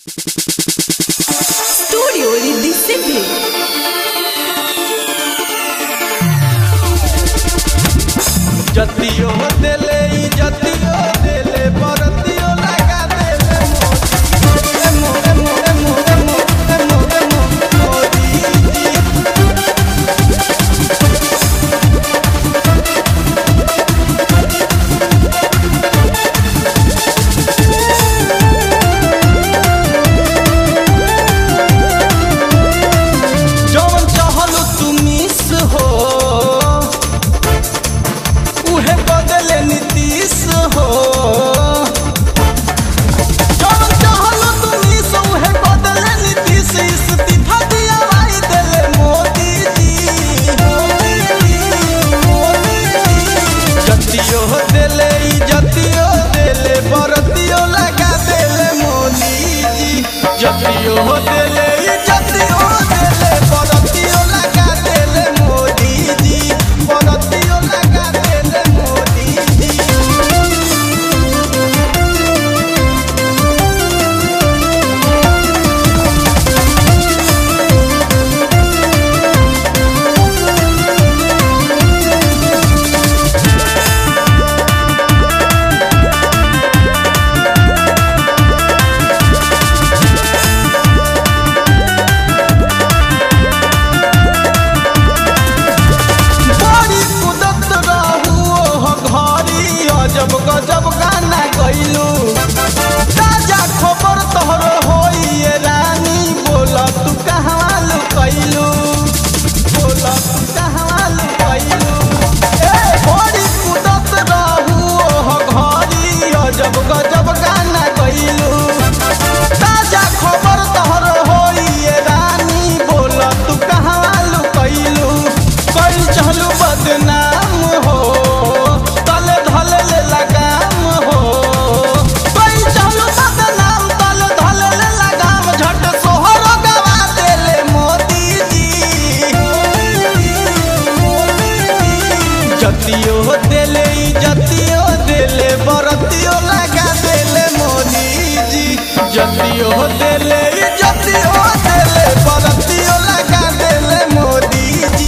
Studio di City. जतियो देले जतियो देले परतियो लगा देले मोदी जौन चाहलू तू मिस हो उहे बदले नीतीश हो जौन चाहलू तू मिस उहे बदले नीतीश इस्तीफा दिया भाई देले मोदी जी जतियो देले जतियो देले परतियो लगा देले मोदी जी जतियो देले जतियो देले परतियो लगा देले मोदी जी परतियो लगा देले मोदी जी बड़ी कुदत रहू हो घरी अजब गजब गाना गइलू ताजा खबर तोहर होई ये रानी बोला तू कहाँ लुकैलू बोला तू कहाँ लुकैलू ए बड़ी कुदत रहू हो घरी अजब गजब गाना गइलू ताजा खबर तोहर होई ये रानी बोला तू कहाँ लुकैलू कई चहलू बदनाम हो तले धले ले लगाम हो कई चहलू बदनाम तले धले ले लगाम झट सोहर गवा देले मोदी जी जतियो देले जतियो देले बरतियो लगा देले मोदी जी जतियो देले जतियो देले बरतियो लगा देले मोदी जी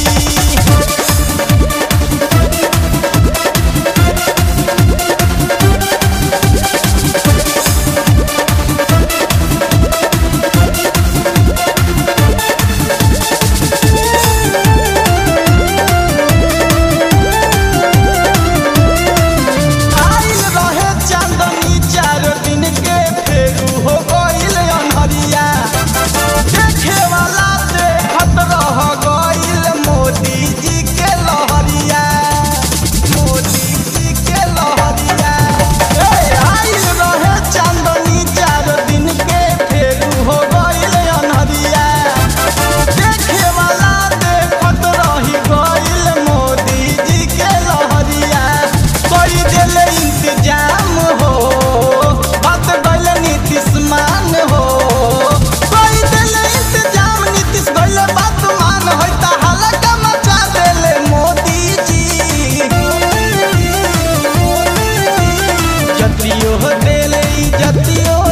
आइल रहे चांदनी 4 दिन के फेरू हो गइल अनहरिया देखे वाला देखत रह गइल मोदी जी के लहरिया मोदी जी के लहरिया ए आइल रहे चांदनी 4 दिन के फेरू हो गइल अनहरिया देखे वाला देखत रही गइल मोदी जी के लहरिया कोई देले इंतजाम हो बात गइल नीतीश मान हो कोई देले इंतजाम नीतीश गइल बात मान होई त हल्का मचा देले मोदी जी जतियो देले जतियो